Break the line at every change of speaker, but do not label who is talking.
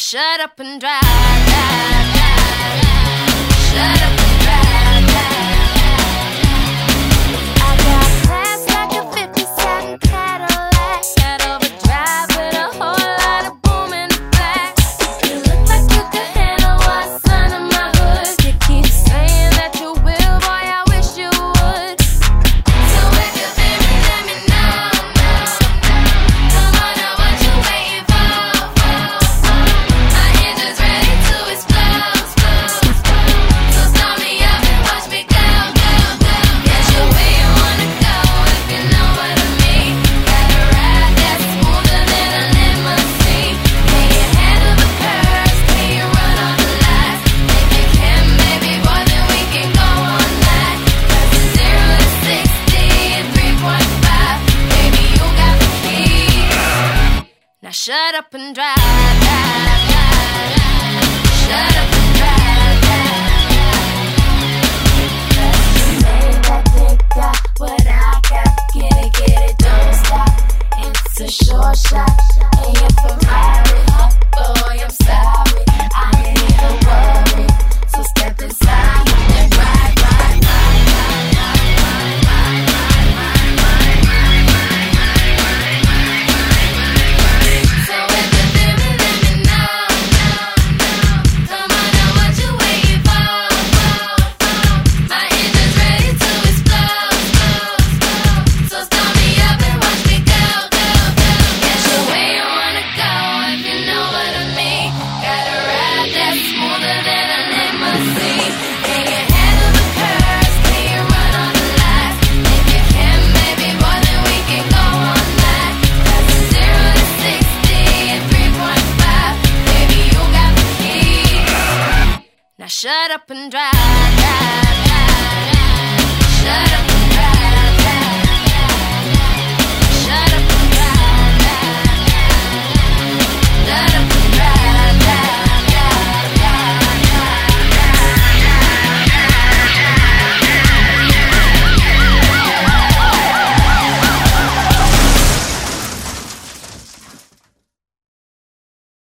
shut up and drive, drive, drive, drive. Shut up and drive, drive, drive. I got class like a 57 Cadillac, got overdrive with a whole lot of boom in the back. You look like you could handle what's under my hood. You keep saying that you will, boy, I wish you would. So if you feel me, let me know, come on, now what you waiting for? My engine's ready to explode, so start me up and watch me go, go, go. Get you where you wanna go, if you know what I mean. Got a ride that's smoother than a limousine. Can you handle the curves? Can you run all the lights? If you can, maybe, boy, then we can go all night. 'Cause it's 0 to 60 in 3.5. Baby, you got the key. Now shut up and drive, drive, drive, drive. Shut up and drive, drive, drive. That they got what I got. Get it, don't stop. It's a short shot. And you're Ferrari. Boy, I'm sorry. I ain't even worried. So step inside and ride, ride, ride, ride, ride, ride, ride, ride, ride, ride. So if you feel me, let me know, come on, now what you waiting for? My engine's ready to explode, so start me up and watch me go, go, go. Get you where you wanna go, if you know what I mean. Got a ride that's smoother than a limousine. Can you handle the curves? Can you run all the lights? If you can, maybe, boy, then we can go all night. 'Cause it's 0 to 60 in 3.5. Baby, you got the key. Now shut up and drive, drive, drive, drive. Shut up